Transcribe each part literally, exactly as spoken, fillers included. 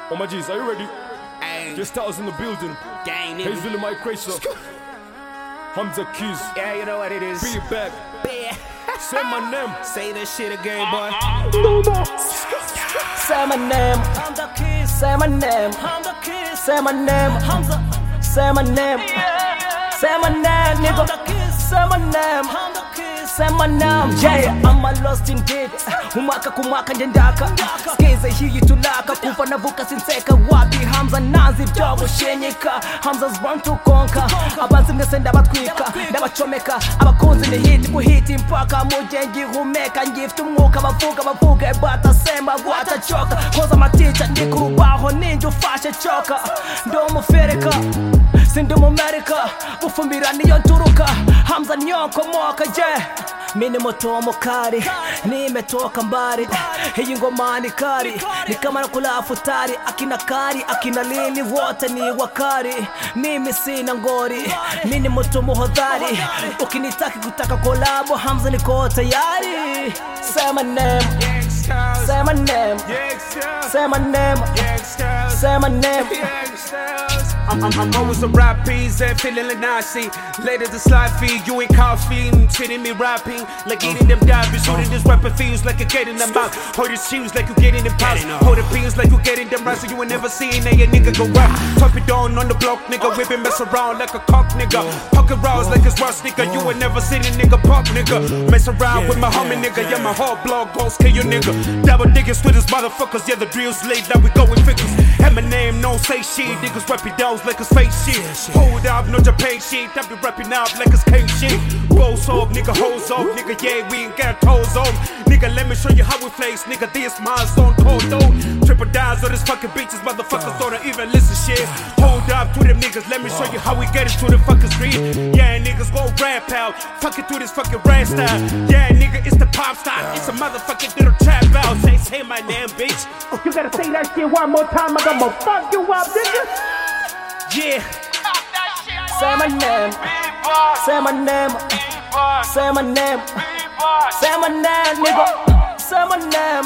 Oh my G's, are you ready? Ay. Just tell us in the building. Gang, Hey, nigga. Zilla Mike Cracer. Hamza Keys. Yeah, you know what it is. Be back. Yeah. Say my name. Say that shit again, boy. Say my name. Hamza Keys. Say my name. Hamza Keys. Say my name. Hamza. Say my name. Say my name, nigga. Say my name. Hamza Keys. Say my name. Yeah, I'm a lost indeed. Umaka kumaka njendaka. Skiza hii tulaka. Kufa navuka sinseka wapi. Hamza nazi vyobo shenyeka. Hamza's born to conquer. Abanzi mnesenda batwika. Ndabachomeka. Abakunzi ni hiti kuhiti mpaka mujengi humeka. Njiftu mwuka bavuga bavuga. Bata sema wata choka. Koza maticha ndikurubaho ninju fashe choka. Ndo mufereka. Sindu mumerika. Bufumbira niyo nturuka. Hamza nyoko moka je. Mini moto mokari. Nimetoka mbari. Hii ngoma ni kari. Ni kama nakula futari. Akina kari, akina lili wote ni wakari. Mimi sina ngori. Mini moto muhodhari. Ukinitaki kutaka kolabo Hamza niko tayari. Say my name. Say my name. Say my name. Say my name. I'm, I'm, I'm always a rap piece and feeling like Nazi. Later the slide feed, you ain't coughing, treating me rapping like eating them diamonds. Shooting this weapon feels like you getting them out. Hold your shoes like you getting them pounds. Hold the beans like you getting them right. So you ain't never seen a nigga go rap. Top it down on the block, nigga. Whipping mess around like a cock, nigga. Pocket rounds like it's rust, nigga. You ain't never seen a nigga pop, nigga. Mess around with my homie, nigga. Yeah, my whole blog goes kill you, nigga. Double diggers with us motherfuckers. Yeah, the drill's late, now we go with figures. And my name, no say shit. Niggas rapping down like it's fake shit. Hold up, no Japan shit. I be rapping out like it's cake shit. Rolls off, nigga, hoes off, nigga. Yeah, we ain't got toes on. Nigga, let me show you how we flex. Nigga, this mine's on cold though. Triple downs on this fucking bitches. Motherfuckers don't even listen shit. Hold up to them niggas. Let me show you how we get into the fucking street. Yeah, niggas go rap out. Fucking through this fucking rap style. Yeah, nigga, it's the pop style. It's a motherfucking little trap out. Say, say my name, bitch. You gotta say that shit one more time. I'm gonna fuck you up, nigga. Yeah. Say my name. Say my name. Say my name. Say my name, nigga. Say my name.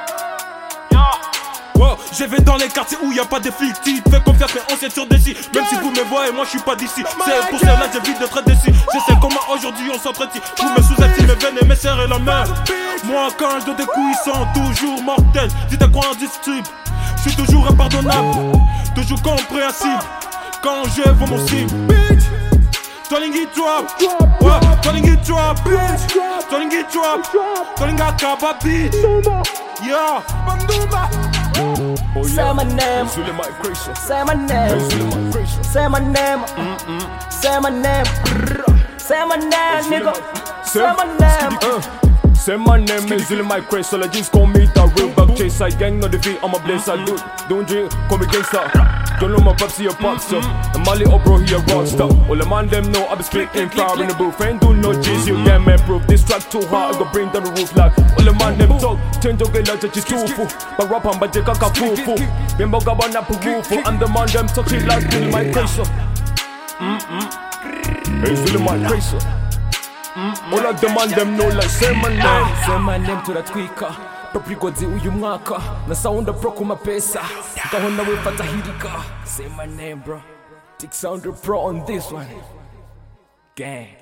Wow, je vais dans les quartiers où y'a pas de flics. Fais confiance mais on s'est sur des si. Même si vous me voyez, moi je suis pas d'ici. C'est pour cela que j'évite d'être déçu. Je sais comment aujourd'hui on s'entretient. Vous me sous-estime, mes veines et mes serres et la main. Moi quand je donne des coups ils sont toujours mortels. Si t'as quoi en distrib, je suis toujours impardonnable. Toujours compréhensible quand je vois mon cible. Bitch, Tolling it drop, ouais, Tolling it drop, bitch, Tolling it drop, Tolling a kaba, bitch, yeah, Banduma. Oh, Say yeah. my name. Zilla Mike Cracer. Say my Hey, name. Zilla Mike Cracer. Say my name. Say my name. Say my name, nigga. Say my name. Uh, say my name is Zilla Mike Cracer. Like just call me the real bug chaser. Gang no defeat, I'm a blazer. Dude, don't drink, call me gangster. Don't know my pops, he a popster. And my little bro, he a rockstar. All the man them know I be spitting fire in the booth. Ain't do no G's, you get me proof. This track too hard, I go bring down the roof like. All the man them talk, change your girl like just too full. But rap and but jeka ka fufu. Bimbo gabana pugufu. And the man them talk shit like Zilla Mike Cracer. Mm-mm. Hey, Zilla Mike Cracer. All of the man them know like say my name. Say my name turatwika. Paprigodzi uyu mwaka. Na sounda pro kuma pesa. Kahona wefata hirika. Say my name, bro. Tick Sounder Pro on this one. Gang.